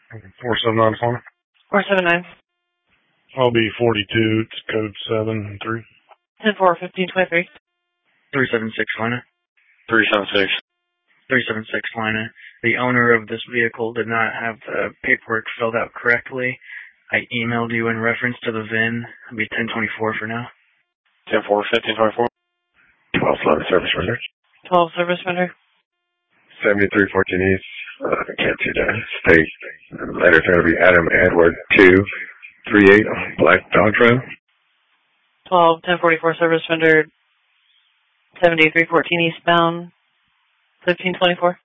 4794. 479. I'll be 42. It's code 73. 10-4, 1523. 376 Lina. 376. 376 Lina. The owner of this vehicle did not have the paperwork filled out correctly. I emailed you in reference to the VIN. It'll be 1024 for now. 10-4, 1524. 1211 service render. 12 service render. 7314 East. I can't see the state. The letter's going to be Adam Edward 238 on Black Dog Trail. 12 1044 service render. 7314 eastbound. 1524.